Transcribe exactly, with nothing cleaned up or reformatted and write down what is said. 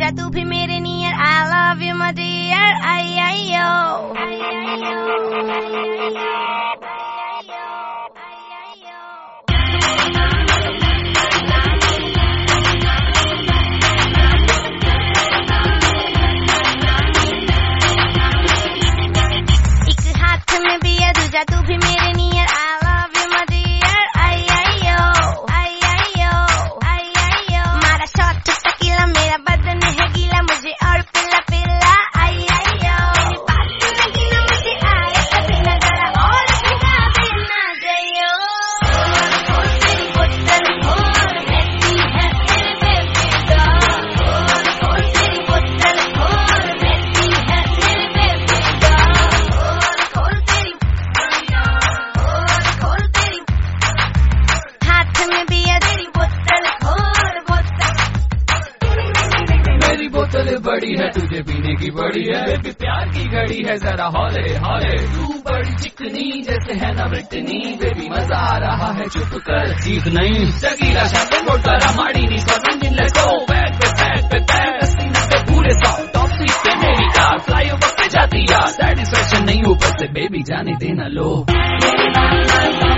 जा तू भी मेरे near, I love you my dear, आई आई यो। एक हाथ में बियर दूजा तू भी मेरे near, I love you my dear, आई आई यो, आई आई यो, आई आई यो। मारा शॉट टकीला मेरा बदन है गीला, मुझे और पिला पिला, आई आई यो। मेरी बात लगी ना मुझे आए कभी ना जरा और पिला देना जाइयो। खोल तेरी बोतल खोल, रहती है तेरे बेबी डॉल। खोल तेरी बोतल खोल, रहती है तेरे बेबी डॉल। खोल तेरी खोल तेरी हाथ में भी है तेरी बोतल खोल बोतल। मेरी बोतल बड़ी है तुझे पीने की बड़ी है, बेबी प्यार की घड़ी है जरा हौले हौले। तू बड़ी चिकनी जैसे है ना ब्रिटनी, बेबी मजा आ रहा है चुप कर चीख नहीं। जगीरा शैंपेन बोल कर हमारी नी सब इंजन लेट्स गो। बैक पे बैक पे बैक अस्सी नब्बे पूरे सौ, टॉप सीट पे मेरी कार, फ्लाई ओवर पे जाती यार। सेटिस्फेक्शन नहीं ऊपर से बेबी जाने देना लो।